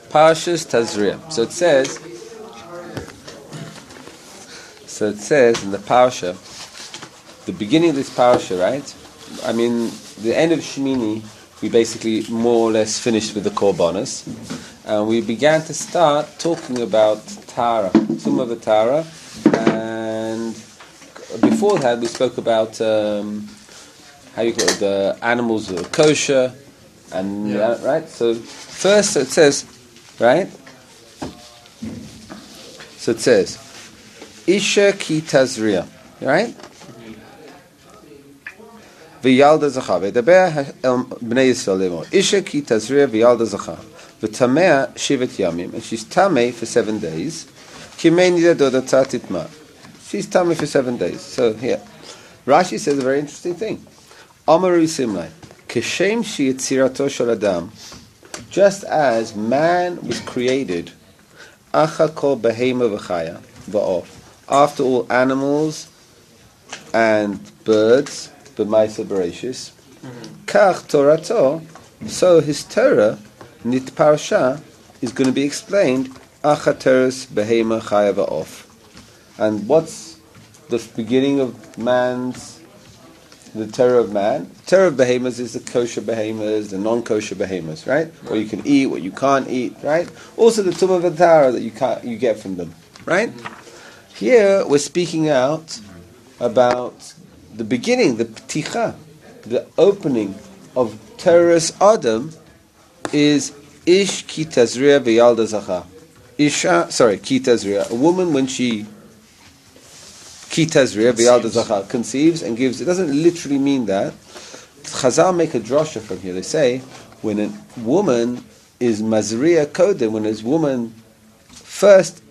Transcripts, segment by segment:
Parshas Tazria. So it says in the Parsha, the beginning of this Parsha, right? I mean, the end of Shemini, we basically more or less finished with the Korbanos, and we began to start talking about Tara, Tumah V'Tara, and before that we spoke about how you call it, the animals that are kosher, and right. So first it says, right? So it says, Isha ki tazria, right? V'yalda zacha, v'daber el bnei Yisrael lemor. Isha ki tazria v'yalda zacha, v'tamea shivat yamim, and she's tamei for 7 days. Kimei nida dodata titma. She's tamei for 7 days. So here, Rashi says a very interesting thing. Amaru simlai, keshem shi yitzirato shel adam, just as man was created, acha kol behema v'chaya v'of, after all animals and birds, b'maisa bereshis, kach torato, so his Torah, nit parsha, is going to be explained, acha teres behema chaya v'of. And what's the beginning of the Torah of man? Torah of behemoths is the kosher behemoths, the non-kosher behemoths, right? What you can eat, what you can't eat, right? Also the Tumah V'Tara that you get from them, right? Here we're speaking out about the beginning, the pticha, the opening of Teres Adam is Ish ki tazria v'yalda zacha. Ki tazria, a woman when she ki tazria v'yalda zacha, conceives and gives. It doesn't literally mean that. Chazal make a drasha from here. They say when a woman is mazriya kodem, when a woman first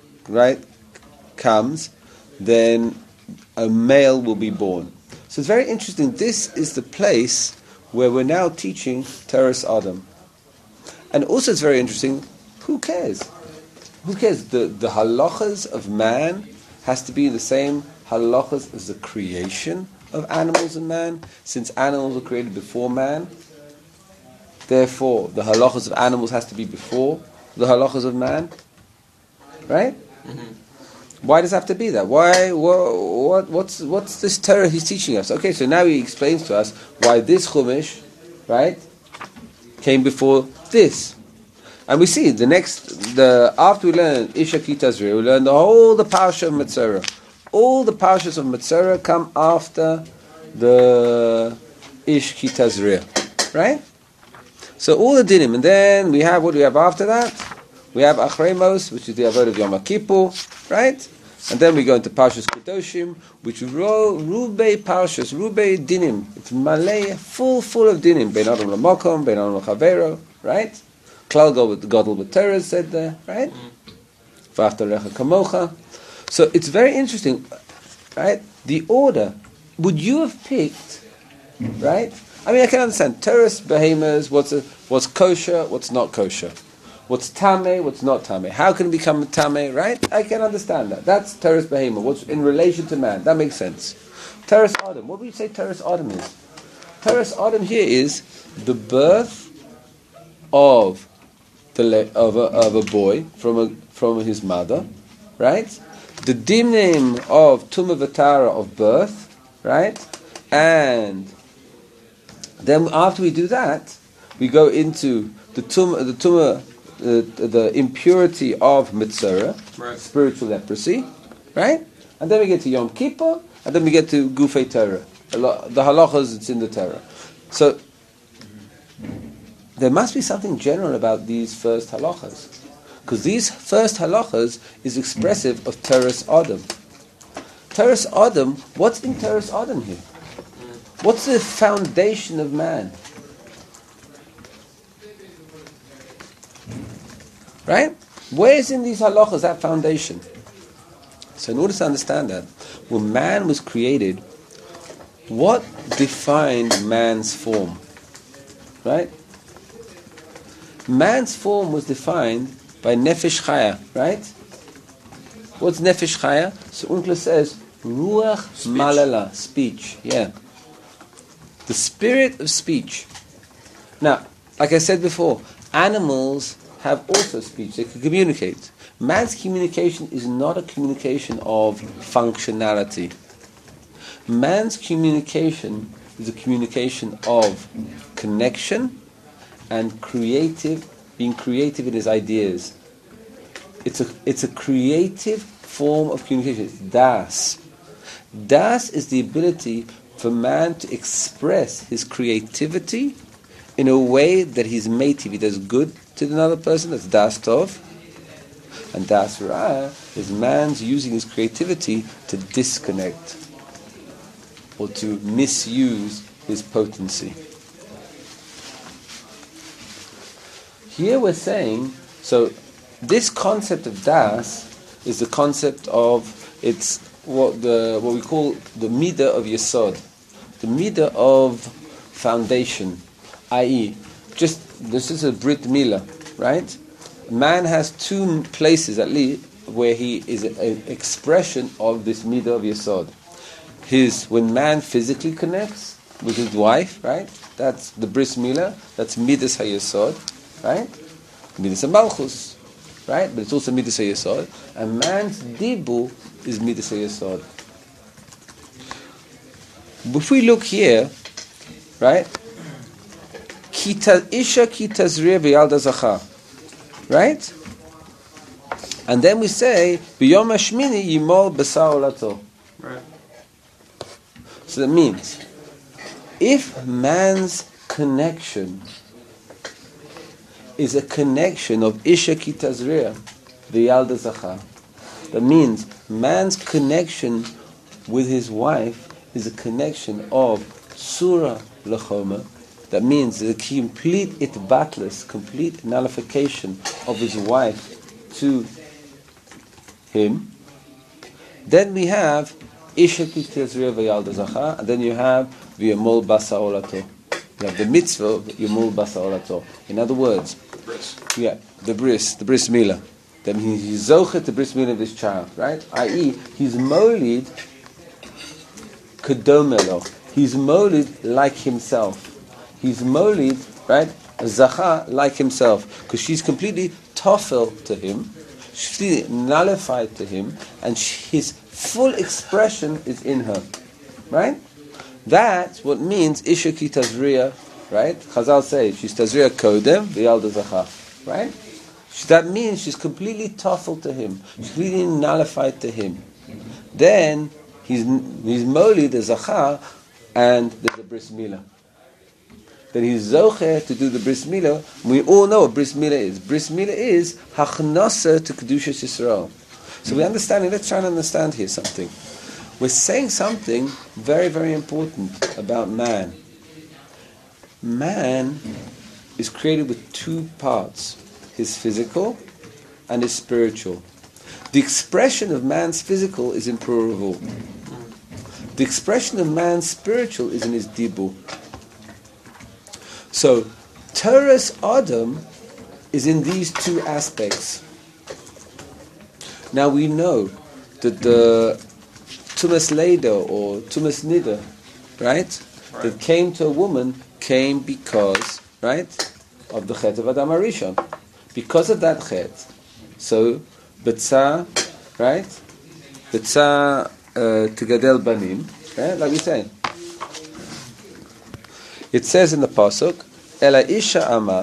comes, then a male will be born. So it's very interesting. This is the place where we're now teaching Teres Adam. And also it's very interesting, who cares? Who cares? The halachas of man has to be the same halachas as the creation of animals and man, since animals were created before man. Therefore, the halachas of animals has to be before the halachas of man. Right? Mm-hmm. Why does it have to be that? Why? What's this Torah he's teaching us? Okay, so now he explains to us why this Chumash, right, came before this. And we see after we learn Isha ki tazria, we learn the Parsha of Metzora. All the Parshas of Metzora come after the Ish ki tazria, right? So all the dinim, and then we have what do we have after that? We have Achremos, which is the Avodah of Yom Kippur, right? And then we go into Parshas Kedoshim, which Rubei Parshas, Rubei Dinim. It's Malay, full of Dinim. Bein Adam L'Makom, Bein Adam L'Chavero, right? Klal Gadol B'Torah said there, right? V'achta Recha Kamocha. So it's very interesting, right? The order. Would you have picked, right? I mean, I can understand. Teres Behemoths, what's kosher, what's not kosher. What's tameh, what's not tameh. How can it become tameh, right? I can understand that. That's Teres Behemoth. What's in relation to man. That makes sense. Teres Adam. What would you say Teres Adam is? Teres Adam here is the birth of a boy from his mother, right? The dinim of Tumah V'Tara of birth, right? And then after we do that, we go into the impurity of Metzora, right. Spiritual leprosy, right? And then we get to Yom Kippur, and then we get to Gufei Torah, the halachas that's in the Torah. So there must be something general about these first halachas, because these first halachas is expressive of Teres Adam. Teres Adam, what's in Teres Adam here? What's the foundation of man? Right? Where is in these halachas that foundation? So in order to understand that, when man was created, what defined man's form? Right? Man's form was defined by Nefesh Chaya, right? What's Nefesh Chaya? So Unkla says, Ruach Malala, speech, yeah. The spirit of speech. Now, like I said before, animals have also speech. They can communicate. Man's communication is not a communication of functionality. Man's communication is a communication of connection and being creative in his ideas. It's a creative form of communication. It's das. Das is the ability for man to express his creativity in a way that he's mative. He does good to another person. That's das tov. And das ra is man's using his creativity to disconnect or to misuse his potency. Here we're saying, so this concept of das is the concept of, it's what we call the midah of yesod, the midah of foundation, i.e., this is a brit milah, right? Man has two places at least where he is an expression of this midah of yesod. When man physically connects with his wife, right? That's the bris milah. That's midas hayesod, right? Midas malchus, right? But it's also midas hayesod. And man's dibu is midas hayesod. If we look here, right? Isha ki tazriya v'yalda zacha, right? And then we say b'yom hashmini yimol b'sar olato. Right. So that means, if man's connection is a connection of Isha ki tazriya v'yalda zacha, that means man's connection with his wife is a connection of surah l'choma. That means the complete itbatlus, complete nullification of his wife to him. Then we have Isha ki tazriya v'yalda zacha, and then you have v'yamol basa olato. You have the mitzvah of yamol basa olato. In other words, the bris milah. That means he's zochet the bris milah of this child, right? I.e., he's molid kedomelo. He's molid like himself. He's molid, right? Zacha like himself, because she's completely tofel to him, she's completely nullified to him, and his full expression is in her, right? That's what means Isha ki tazriya, right? Chazal say she's tazriya kodem v'yalda zacha, right? That means she's completely tofel to him, she's completely nullified to him. Then he's molid the zacha, and there's a bris milah. Then he's zocher to do the bris milah. We all know what bris milah is. Bris milah is hachnasa to kedushas Yisrael. So we're understanding. Let's try and understand here something. We're saying something very, very important about man. Man is created with two parts: his physical and his spiritual. The expression of man's physical is in Puravu. The expression of man's spiritual is in his dibu. So, Torah's Adam is in these two aspects. Now we know that the Tumas Leda or Tumas Nida, right, that came to a woman came because, right, of the Chet of Adam Arishon. Because of that Chet. So, Betza, right, Betza Tigadel Banim, right, like we say. It says in the pasuk, "Ela isha ama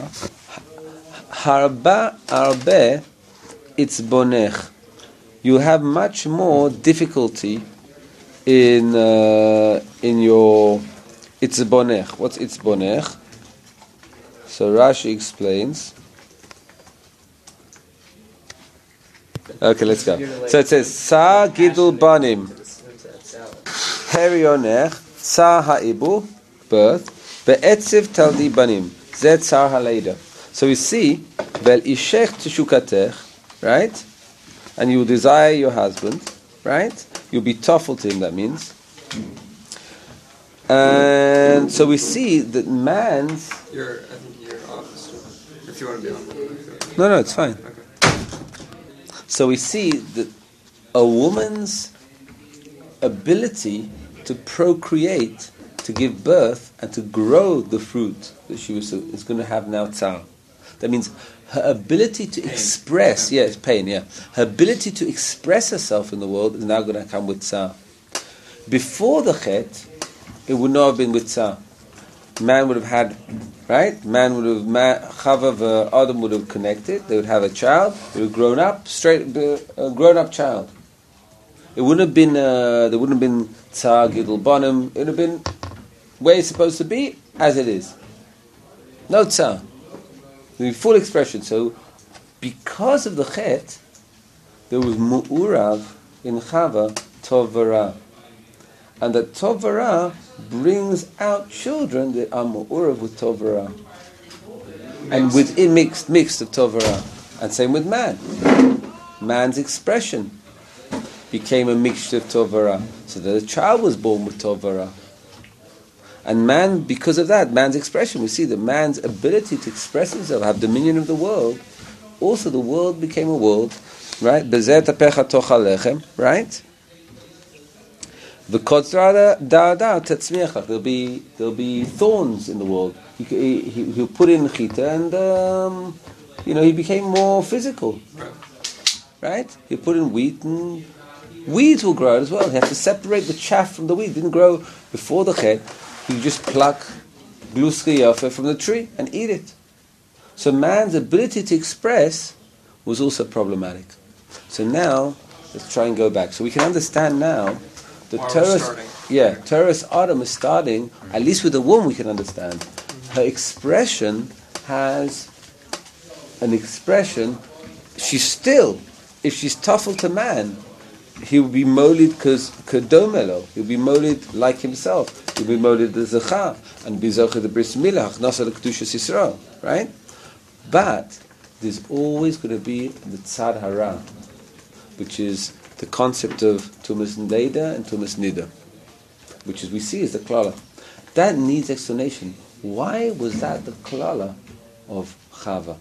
harba arbe itzbonech." You have much more difficulty in your itzbonech. What's itzbonech? So Rashi explains. Okay, let's go. So it says, "Sa gidul banim, herionech, sa haibu, birth." Be'etziv taldi banim. Zed sar haleda. So we see, Vel ishech teshukatech, right? And you desire your husband, right? You'll be tough to him, that means. And so we see that man's... I think you're off. If you want to be on. No, it's fine. Okay. So we see that a woman's ability to procreate, to give birth and to grow the fruit that she is going to have now tzar. That means her ability to express, pain. Her ability to express herself in the world is now going to come with tsar. Before the chet, it would not have been with tsar. Man would have had, right? Chava and Adam would have connected. They would have a child. They would have grown up, a grown-up child. It wouldn't have been. There wouldn't have been tsar gidul bonim. It would have been where it's supposed to be, as it is. No tsar. The full expression. So, because of the chet, there was mu'urav in Chava tov v'ra, and that tov v'ra brings out children that are mu'urav with tov v'ra, and within mixed of tov v'ra, and same with man. Man's expression became a mixture of tov v'ra, so that a child was born with tov v'ra. And man, because of that, man's expression, we see that man's ability to express himself, have dominion of the world, also the world became a world, right? Bezeh tapecha toch halechem, right? V'kotzra da'ada tetzmiachach. There'll be thorns in the world. He'll put in chita, and he became more physical, right? He'll put in wheat, and weeds will grow as well. He has to separate the chaff from the wheat. It didn't grow before the chet. You just pluck gluski yafa from the tree and eat it. So man's ability to express was also problematic. So now, let's try and go back. So we can understand now the Teres Adam is starting, at least with the woman we can understand. Her expression has an expression, she's still, if she's tuffled to man, he will be molid kadomelo. He'll be molid like himself. He'll be molid the zecha and be zocher the bris milah nasa the kedushas Yisrael. Right? But there's always going to be the tzad hara, which is the concept of tumas neda and tumas nida, which is we see is the klala. That needs explanation. Why was that the klala of Chava?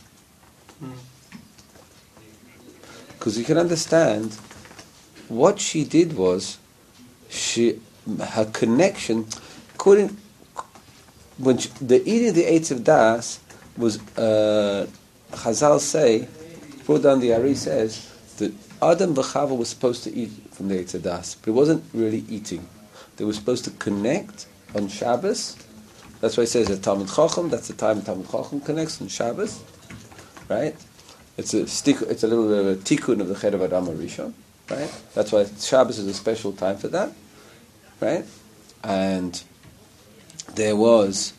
Because you can understand. What she did was, her connection, the eating of the Eitz of Das was, Chazal say, brought down the Ari says, that Adam v'Chava was supposed to eat from the Eitz of Das, but it wasn't really eating. They were supposed to connect on Shabbos. That's why it says that Talmud Chacham, that's the time Talmud Chacham connects on Shabbos, right? It's a little bit of a tikkun of the Ched of Adam Rishon. Right? That's why Shabbos is a special time for that, right? And there was,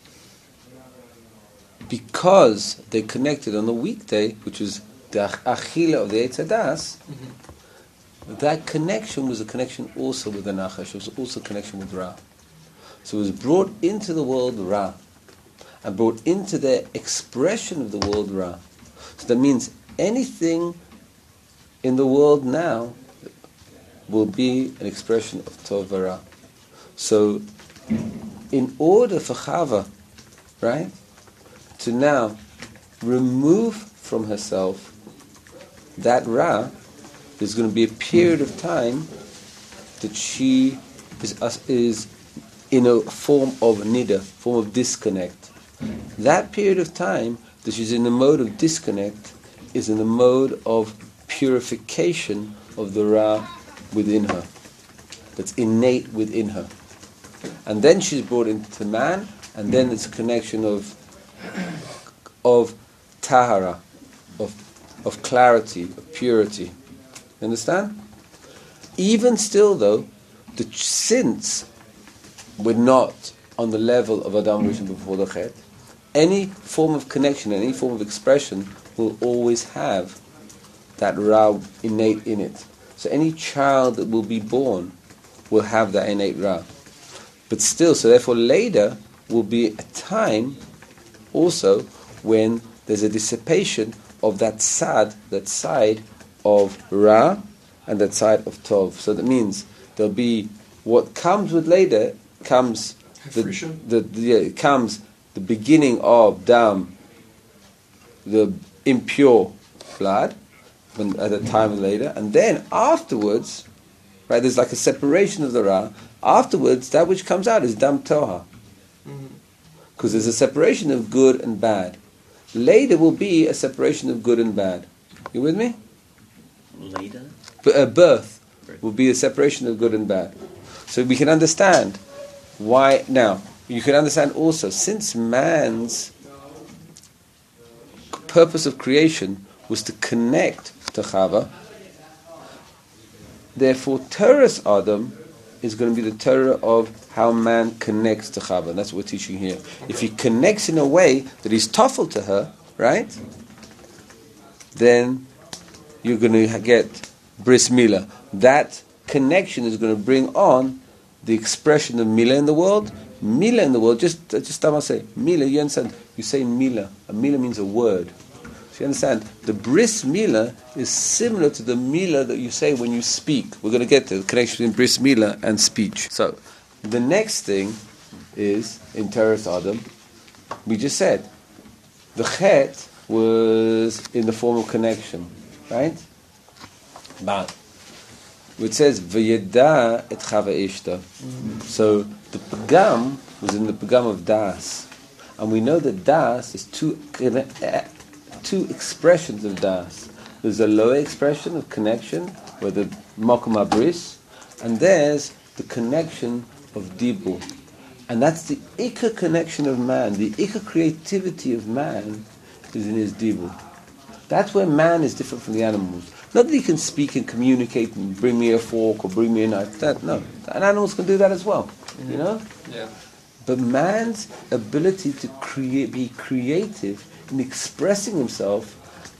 because they connected on the weekday, which was the achila of the Eitz Hadas, that connection was a connection also with the Nachash. It was also a connection with Ra. So it was brought into the world Ra, and brought into the expression of the world Ra. So that means anything in the world now will be an expression of Tov V'Ra. So, in order for Chava, right, to now remove from herself that Ra, there's going to be a period of time that she is in a form of nida, form of disconnect. That period of time that she's in the mode of disconnect is in the mode of purification of the Ra within her, that's innate within her, and then she's brought into man, and then it's a connection of tahara, of clarity, of purity. You understand? Even still, though, since we're not on the level of Adam Rishon before the Chet, any form of connection, any form of expression will always have that Ra innate in it. So any child that will be born will have that innate Ra. But still, so therefore later will be a time also when there's a dissipation of that sad, that side of Ra and that side of Tov. So that means there'll be what comes with later comes comes the beginning of Dam, the impure blood, at a time later, and then afterwards, right, there's like a separation of the Ra. Afterwards, that which comes out is Dam Toha. Because there's a separation of good and bad. later will be a separation of good and bad. You with me? Later? Birth will be a separation of good and bad. So we can understand why. Now, you can understand also, since man's purpose of creation was to connect to Chava, therefore Teres Adam is going to be the Torah of how man connects to Chava. And that's what we're teaching here. If he connects in a way that he's tough to her, right, then you're going to get Bris Milah. That connection is going to bring on the expression of Milah in the world. Milah in the world, just time I say, Milah, you understand? You say Milah. A Milah means a word. So you understand? The Bris Milah is similar to the Milah that you say when you speak. We're going to get to the connection between Bris Milah and speech. So, the next thing is, in Teres Adam, we just said, the Chet was in the form of connection, right? But it says V'yeda et Chava Ishta. So the Pagam was in the Pagam of Das, and we know that Das is two expressions of Das. There's a lower expression of connection, where the Makom Abris, and there's the connection of Dibur. And that's the Ikka connection of man. The Ikka creativity of man is in his Dibur. That's where man is different from the animals. Not that he can speak and communicate and bring me a fork or bring me a knife. No. And animals can do that as well. You know? Yeah. But man's ability to be creative in expressing himself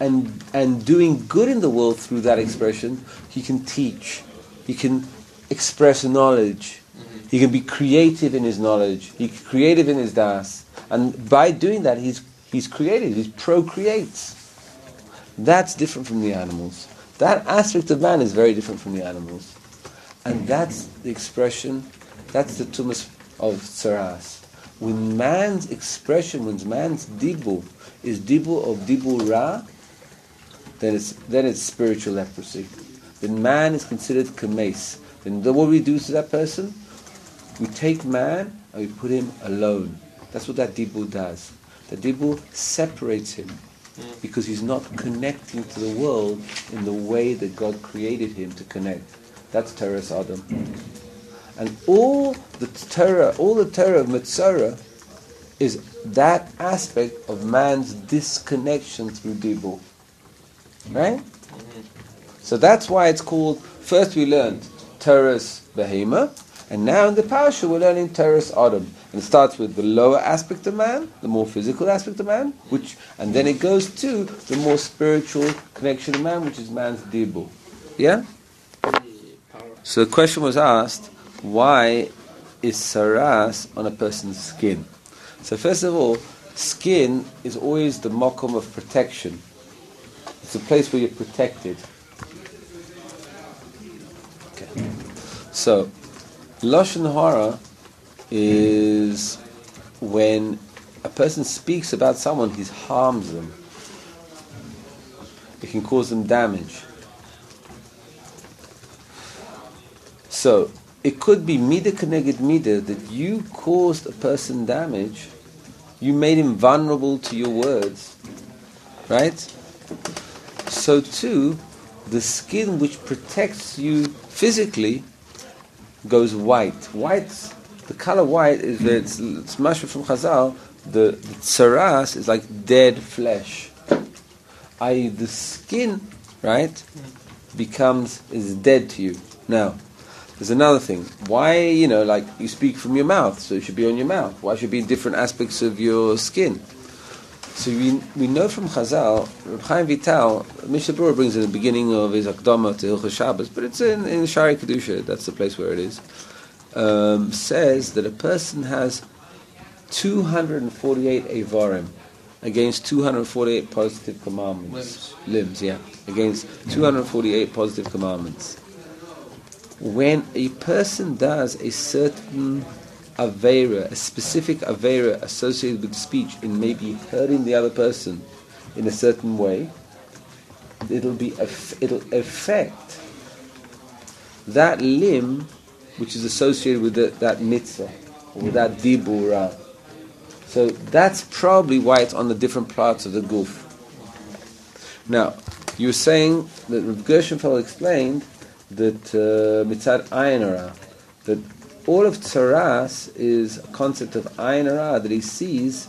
and doing good in the world through that expression, he can teach. He can express knowledge. He can be creative in his knowledge. He's creative in his das. And by doing that, he's creative. He procreates. That's different from the animals. That aspect of man is very different from the animals. And that's the expression, that's the tumas of tsaras. When man's expression, when man's dibur is dibur of dibur ra, then it's spiritual leprosy. Then man is considered kames. Then what we do to that person? We take man and we put him alone. That's what that dibur does. The dibur separates him, because he's not connecting to the world in the way that God created him to connect. That's Teres Adam. And all the Torah of Metzora is that aspect of man's disconnection through Dibur. Right? So that's why it's called, first we learned Teres Behema, and now in the Parasha we're learning Teres Adam. And it starts with the lower aspect of man, the more physical aspect of man, and then it goes to the more spiritual connection of man, which is man's dibur. Yeah? So the question was asked, why is saras on a person's skin? So first of all, skin is always the makom of protection. It's a place where you're protected. Okay. So, Lashon Hara is when a person speaks about someone, he harms them. It can cause them damage. So, it could be midah keneged midah, that you caused a person damage, you made him vulnerable to your words, right? So too, the skin which protects you physically goes white. The color white is that it's mashma from Chazal. The tsaras is like dead flesh. I.e., the skin, right, is dead to you. Now, there's another thing. Why, like you speak from your mouth, so it should be on your mouth. Why should it be in different aspects of your skin? So we know from Chazal, Reb Chaim Vital, Mishnah Berurah brings in the beginning of his Akdama to Hilchos Shabbos, but it's in Shari Kedusha, that's the place where it is, says that a person has 248 Eivarim against 248 positive commandments. Limbs, yeah. Against 248 positive commandments. When a person does a certain Aveira, a specific Aveira associated with speech in maybe hurting the other person in a certain way, it'll affect that limb which is associated with that mitzvah, or with that dibura. So that's probably why it's on the different parts of the goof. Now, you were saying that Rav Gershenfeld explained that mitzad ayin hara, that all of tzaras is a concept of ayin hara, that he sees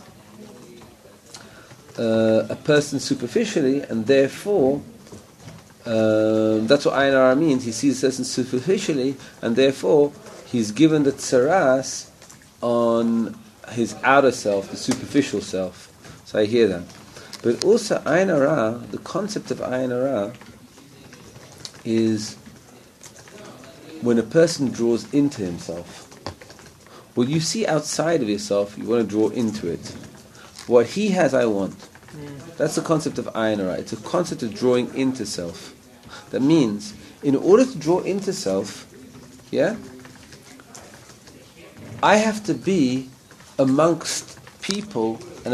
a person superficially, and therefore that's what ayin hara means. He sees a person superficially, and therefore he's given the tzaras on his outer self, the superficial self. So I hear that. But also ayin hara, the concept of ayin hara is when a person draws into himself. What you see outside of yourself, you want to draw into it. What he has, I want. That's the concept of ayin hara. It's a concept of drawing into self. That means, in order to draw into self, I have to be amongst people and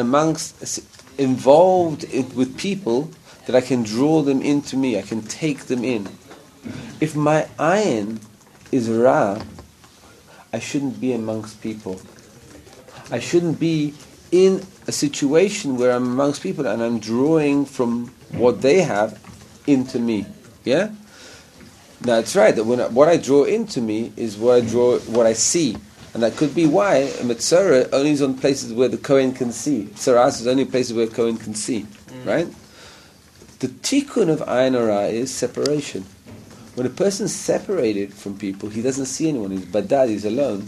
involved with people that I can draw them into me, I can take them in. If my ayin is ra, I shouldn't be amongst people. I shouldn't be in a situation where I'm amongst people and I'm drawing from what they have into me. Yeah? Now it's right that what I draw into me is what I see. And that could be why a Metzora only is on places where the Kohen can see. Tzaras is only places where Kohen can see. Right? The tikkun of ayin hara is separation. When a person is separated from people, he doesn't see anyone, he's badad, he's alone,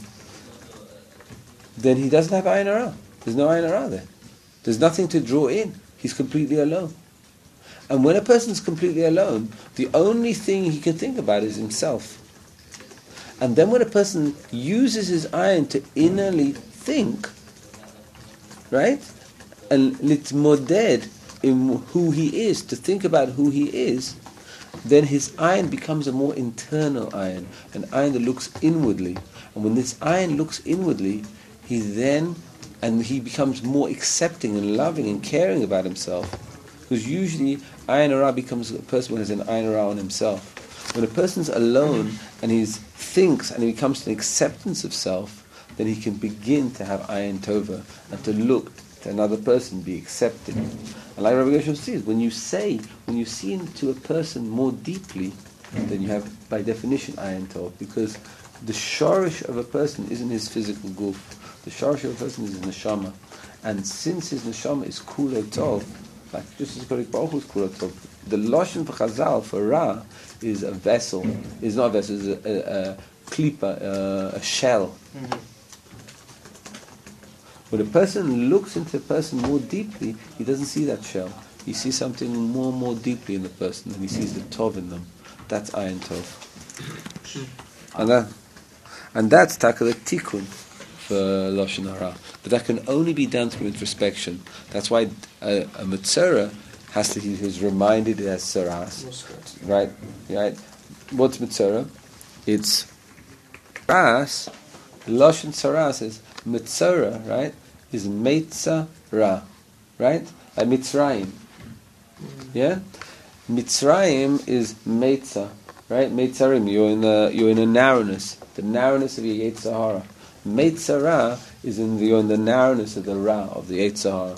then he doesn't have ayin hara. There's no ayin hara there. There's nothing to draw in. He's completely alone. And when a person's completely alone, the only thing he can think about is himself. And then when a person uses his ayin to innerly think, right, and litmoded in who he is, to think about who he is, then his ayin becomes a more internal ayin, an ayin that looks inwardly. And when this ayin looks inwardly, he becomes more accepting and loving and caring about himself. Because usually ayin hara becomes a person who has an ayin hara on himself. When a person's alone and he thinks and he comes to an acceptance of self, then he can begin to have ayin tova and to look to another person, be accepted. And like Rabbi Gershom says, when you see into a person more deeply, then you have, by definition, ayin tov, because the shorish of a person isn't his physical goof. The shorish of a person is his neshama. And since his neshama is kulei tov, like just as Kodesh Baruch Hu is kulei tov, the lashon for Chazal, for Ra, is a vessel. Is not a vessel, is a klipa, a shell. Mm-hmm. When a person looks into a person more deeply, he doesn't see that shell. He sees something more deeply in the person, and he sees the tov in them. That's ayin tov. And that's taka the tikkun for lashon hara. But that can only be done through introspection. That's why a metzora has to. He is reminded it has tzaras, right? Right. What's metzora? It's tzaras. Lashon tzaras is metzora, right? Is meitza ra, right? Like Mitzrayim. Yeah? Mitzrayim is meitza, right? Meitzarim, you're in a narrowness, the narrowness of your Yetzer Hara. Meitza ra is you're in the narrowness of the ra, of the Yetzer Hara.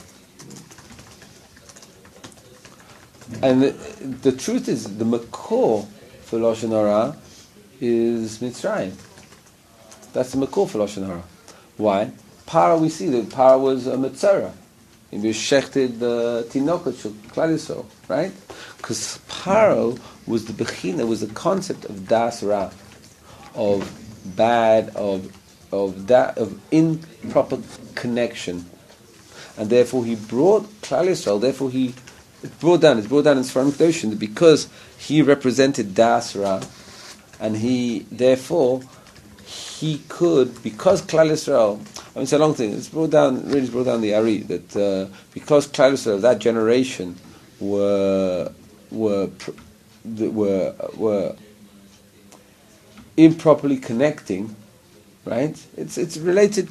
And the truth is, the makor for Lashon Hara is Mitzrayim. That's the makor for Lashon Hara. Why? Para, we see that Para was a Metzora. He was shechted the Tinokot Shel Klal Yisrael, right? Because Paro was the Bechina, was the concept of Das Ra, of bad, of improper connection, and therefore he brought Klal Yisrael. Therefore it's brought down in Sfarim Kedoshim that because he represented Das Ra, and he could, because Klal Yisrael, I mean, it's a long thing. It's brought down the Ari that because Klal Yisrael, that generation, were improperly connecting, right? It's related.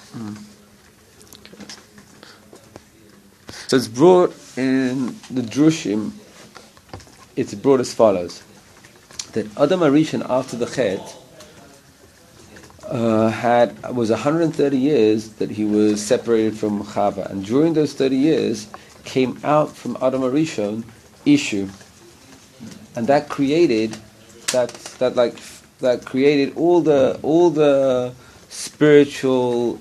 So it's brought in the Drushim. It's brought as follows: that Adam Arishan after the Chet. was 130 years that he was separated from Chava, and during those 30 years came out from Adam Arishon Ishu, and that created that created all the spiritual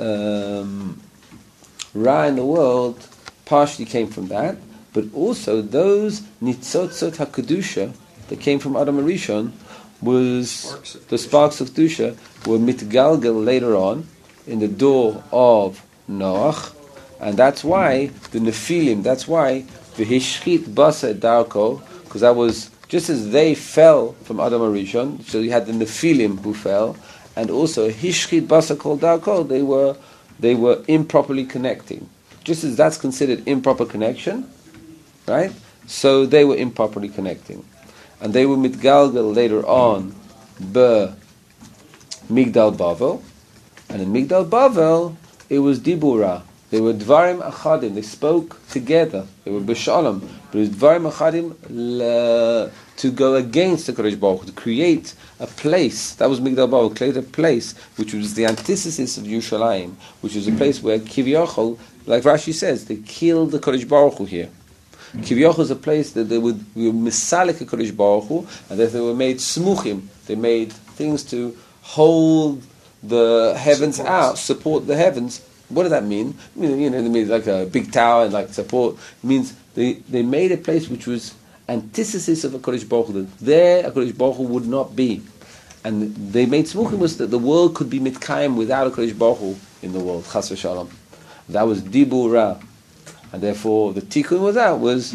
Ra in the world. Partially came from that, but also those nitzotzot hakadusha that came from Adam Arishon was the sparks of Kedusha were mitgalgal later on in the door of Noach, and that's why the Nephilim, that's why the Hishchit Basa Darko, because that was just as they fell from Adam Arishon, so you had the Nephilim who fell, and also Hishchit Basa called Darko, they were improperly connecting. Just as that's considered improper connection, right? So they were improperly connecting. And they were mitgalgal later on be Migdal Bavel, and in Migdal Bavel it was Dibura. They were Dvarim Achadim. They spoke together. They were B'Shalom. But it was Dvarim Achadim to go against the Kodesh Baruch Hu, to create a place. That was Migdal Bavel. Create a place which was the antithesis of Yerushalayim, which was a place where Kiviyachol, like Rashi says, they killed the Kodesh Baruch Hu here. Kiviyachol is a place that they would misalik a Kodesh Baruch Hu, and that they were made smuchim. They made things to hold the heavens out, support the heavens. What does that mean? I mean, it means like a big tower and like support. It means they made a place which was antithesis of a Kodesh Baruch Hu. That there a Kodesh Baruch Hu would not be. And they made smuchim was that the world could be mitkayim without a Kodesh Baruch Hu in the world. Chas v'shalom. That was Dibur Ra. And therefore the tikkun was out, was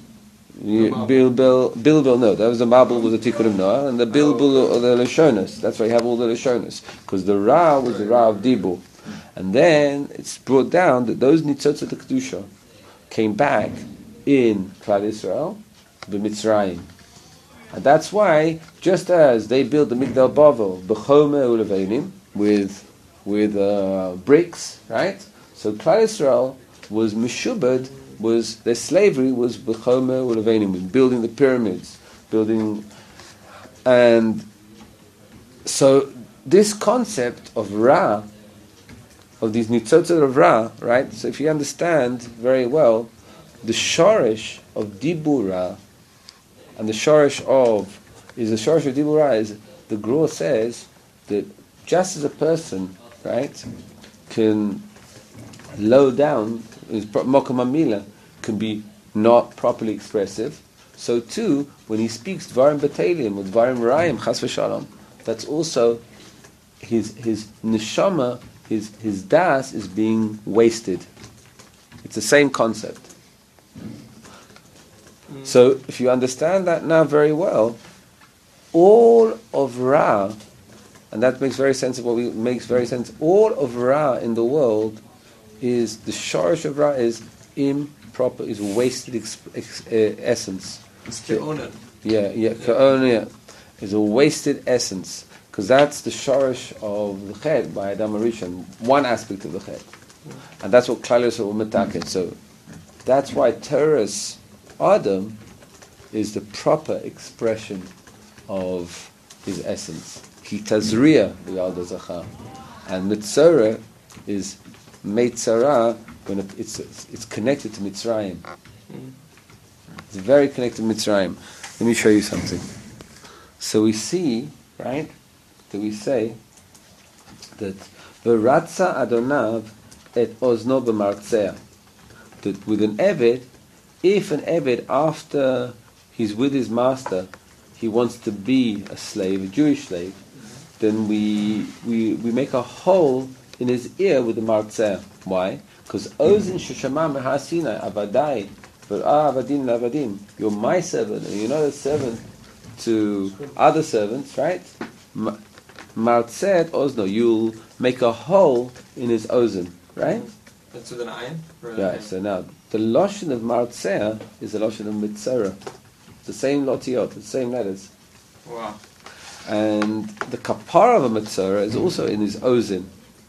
Bilbil, no, that was the Mabul was the tikkun of Noah, and the Bilbil of the Lashonas. That's why you have all the Lashonas. Because the Ra was the Ra of Dibur. And then it's brought down that those Nitzotzot Kedusha came back in Klal Yisrael, b'Mitzrayim. And that's why, just as they built the Migdal Bavel, b'Chomer u'Levanim, with bricks, right? So Klal Yisrael was Meshubad, was their slavery was b'Chomer u'Levanim, building the pyramids, and so this concept of Ra, of these nitzotzot of Ra, right? So if you understand very well, the shorish of Dibura and the shorish of Dibura is, the Gur says that just as a person, right, can low down, his Mokum Amila can be not properly expressive, so too, when he speaks Dvarim Batalim or Dvarim Rayim, Chas v'Shalom, that's also his neshama, his das is being wasted. It's the same concept. So if you understand that now very well, all of Ra, and that makes very sense of all of Ra in the world is, the shorish of Ra is improper, is wasted essence. It's ke'ona. Ke'ona is a wasted essence. Because that's the shorish of the ched by Adam Arishon, one aspect of the ched. And that's what Klal Yisrael will metaket. So that's why Teres Adam is the proper expression of his essence. Ki tazriya v'yalda zachar. And Mitzorah is Meitzara when it's connected to Mitzrayim. It's very connected to Mitzrayim. Let me show you something. So we see, right, that we say that V'ratza Adonav et ozno b'martzea, that with an Eved, if an Eved after he's with his master, he wants to be a slave, a Jewish slave, then we make a hole in his ear with the martzeh. Why? Because Ozin sheshama mehasina avadai avadin lavadim. You're my servant, and you're not a servant to other servants, right? Martzeh ozno. You'll make a hole in his ozin, right? That's with an ayin? Right. So now the lashon of martzeh is the lashon of mitzorah. The same lotiot, the same letters. Wow. And the kapara of a mitzorah is also in his ozin.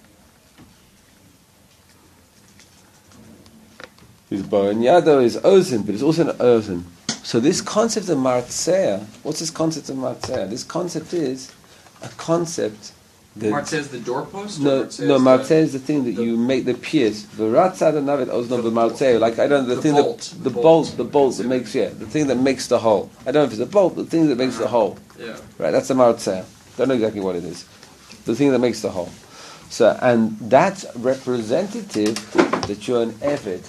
His Baron Yado is ozin, but it's also an ozin. So this concept of martzeh, what's this concept of martzeh? This concept is a concept Martzeh is the doorpost? No, Martzeh is the thing that you make the pierce. V'ratzad anavet ozno b'martzeh. Like I don't know the thing bolt. the bolt that makes the thing that makes the hole. I don't know if it's a bolt, the thing that makes the hole. Yeah. Right, that's a Martzeh. Don't know exactly what it is. The thing that makes the hole. So, and that's representative that you're an Eved.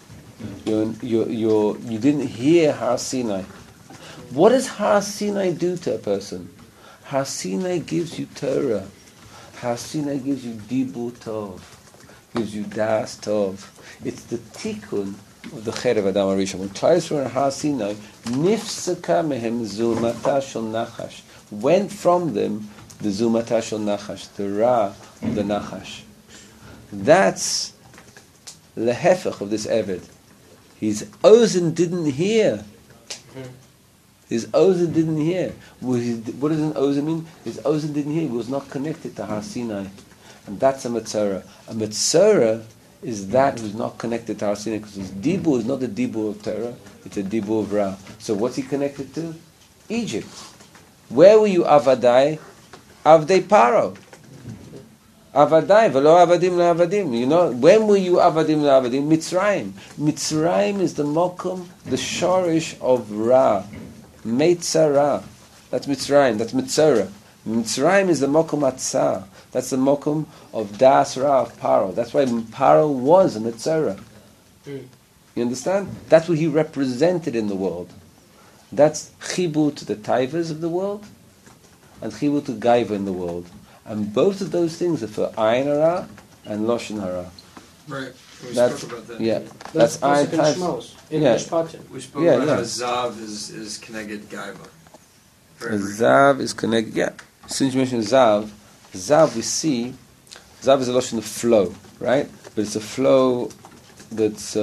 You didn't hear Har Sinai. What does Har Sinai do to a person? Har Sinai gives you Torah. Har Sinai gives you Dibur Tov. Gives you Das Tov. It's the tikkun of the Ched of Adam HaRishon. When Klal Yisrael and Har Sinai, Nifsaka mehem zulmata shel nachash. Went from them the zulmata shel nachash, the Ra of the nachash. That's the hefech of this Eved. His ozen didn't hear. His ozen didn't hear. What does an ozen mean? His ozen didn't hear. He was not connected to Har Sinai. And that's a Metzora. A Metzora is that who's not connected to Har Sinai, because his Dibur is not the Dibur of Torah, it's a Dibur of Ra. So what's he connected to? Egypt. Where were you, Avadai? Avdei Paro. Avadai, velo avadim le'avadim. You know, when were you avadim le'avadim? Mitzrayim. Mitzrayim is the mokum, the shorish of Ra. Meitzara. That's Mitzrayim. That's Mitzora. Mitzrayim is the mokum atzah. That's the mokum of Das Ra of Paro. That's why Paro was a Mitzora. You understand? That's what he represented in the world. That's chibur to the taivas of the world, and chibur to gaiva in the world. And both of those things are for Ayin Hara and Loshen Hara. Right. We That's, spoke about that. Yeah. That's Ayin Tav. Yeah. We spoke about how Zav is connected Gaiva. Zav is connected. Yeah. Since you mentioned Zav we see, Zav is a Loshen of flow, right? But it's a flow that's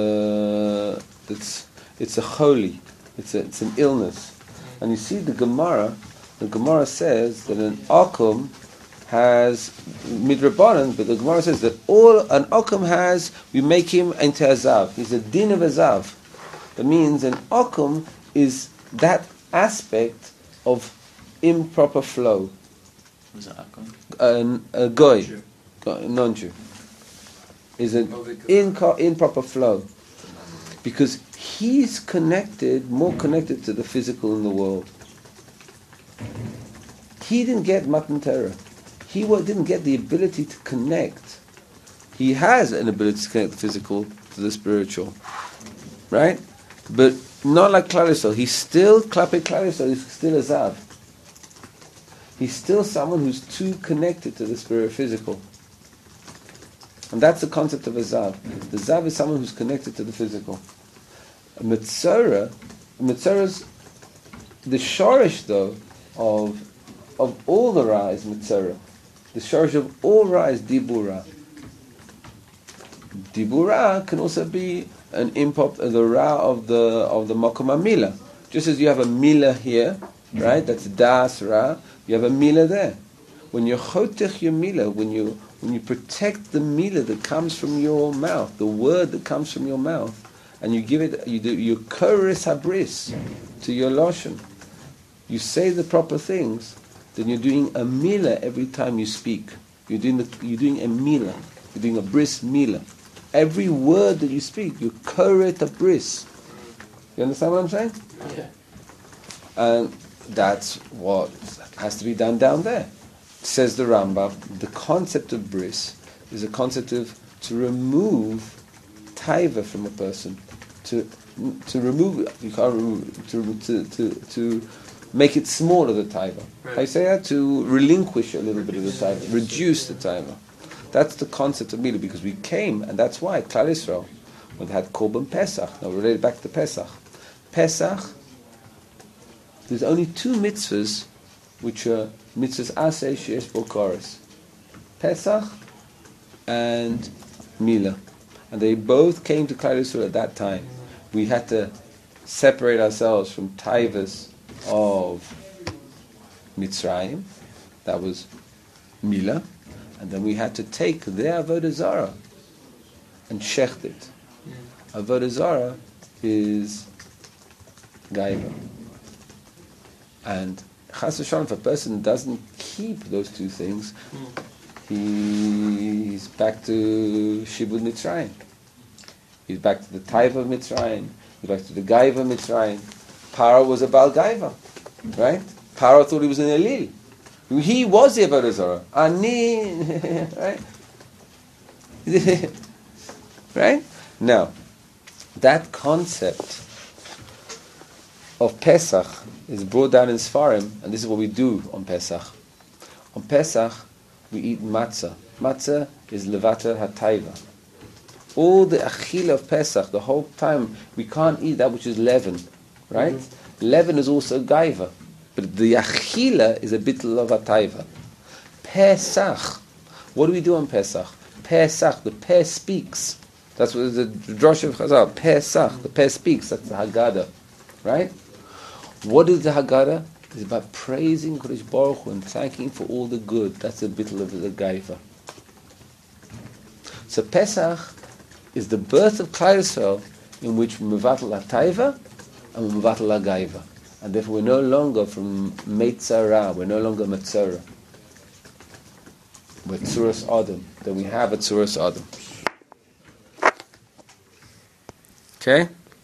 it's a holy. It's an illness. And you see the Gemara says that an Akum has midrabanan, but the Gemara says that all an Akum has, we make him into a Zav. He's a din of a Zav. That means an Akum is that aspect of improper flow. Who's an Akum? A goy, non-Jew, is an improper flow. Because he's more connected to the physical in the world. He didn't get Matan Torah. He didn't get the ability to connect. He has an ability to connect the physical to the spiritual. Right? But not like Klal Yisrael. He's still, Klapei Klal Yisrael, he's still a Zav. He's still someone who's too connected to the spirit physical. And that's the concept of a Zav. The Zav is someone who's connected to the physical. A Metzора's, the shorish though, of all the Ra is Metzora. The shorish of all Ra is Dibura. Dibura can also be an impop, the Ra of the Makom HaMila. Just as you have a Mila here, right? That's Das Ra. You have a Mila there. When you're chotech your Mila, when you protect the Mila that comes from your mouth, the word that comes from your mouth, and you give it, you koris habris to your loshen. You say the proper things, then you're doing a Mila every time you speak. You're doing a Mila. You're doing a bris Mila. Every word that you speak, you koret a bris. You understand what I'm saying? Yeah. And that's what has to be done down there. Says the Rambam, the concept of bris is a concept of to remove taiva from a person, to remove it. You can't remove it, to make it smaller, the taiva. Right. I say that to relinquish a little bit of the taiva, reduce the taiva. That's the concept of Mila, because we came, and that's why Klal Yisrael, when they had Korban Pesach, now related back to Pesach. Pesach, there's only two mitzvahs which are mitzvahs aseh sheyesh bo koros. Pesach and Mila. And they both came to Klal Yisrael at that time. We had to separate ourselves from taivas of Mitzrayim, that was Mila, and then we had to take their Avodah Zarah and shecht it. Avodah Zarah is Gaiva. And Chas v'shalom, if a person doesn't keep those two things, he's back to Shibud Mitzrayim. He's back to the Taiva of Mitzrayim. He's back to the Gaiva of Mitzrayim. Paro was a Baal Gaiva, right? Paro thought he was an Elil. He was the Avodah Zarah. Ani, right? Right? Now, that concept of Pesach is brought down in Sfarim, and this is what we do on Pesach. On Pesach, we eat matzah. Matzah is levata hataiva. All the achila of Pesach, the whole time, we can't eat that which is leaven, right? Leaven is also gaiva, but the achila is a bittul of hataiva. Pesach, what do we do on Pesach? Pesach, the Peh speaks. That's what the Drosh of Chazal. Pesach, the Peh speaks. That's the Haggadah, right? What is the Haggadah? It's about praising Kodesh Baruch Hu and thanking for all the good. That's the bittul of the Gaiva. So Pesach is the birth of Klal Yisrael, in which we mevatel HaTaiva and we mevatel HaGaiva. And therefore we're no longer from Meitzara, we're no longer Metzora. We're Tzuras Adam. Then we have a Tzuras Adam. Okay?